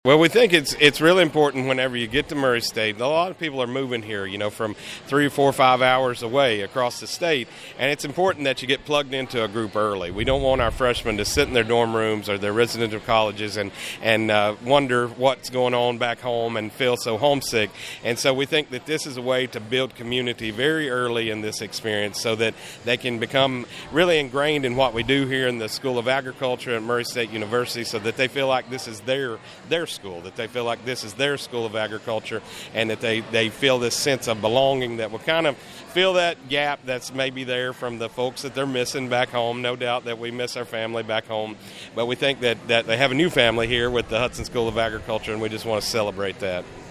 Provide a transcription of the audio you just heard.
Well, we think it's really important whenever you get to Murray State. A lot of people are moving here, from 3, 4, 5 hours away across the state, and it's important that you get plugged into a group early. We don't want our freshmen to sit in their dorm rooms or their residential colleges and wonder what's going on back home and feel so homesick. And so we think that this is a way to build community very early in this experience so that they can become really ingrained in what we do here in the School of Agriculture at Murray State University, so that they feel like this is their school, that they feel like this is their School of Agriculture, and that they feel this sense of belonging that will kind of fill that gap that's maybe there from the folks that they're missing back home. No doubt that we miss our family back home, but we think that they have a new family here with the Hudson School of Agriculture, and we just want to celebrate that.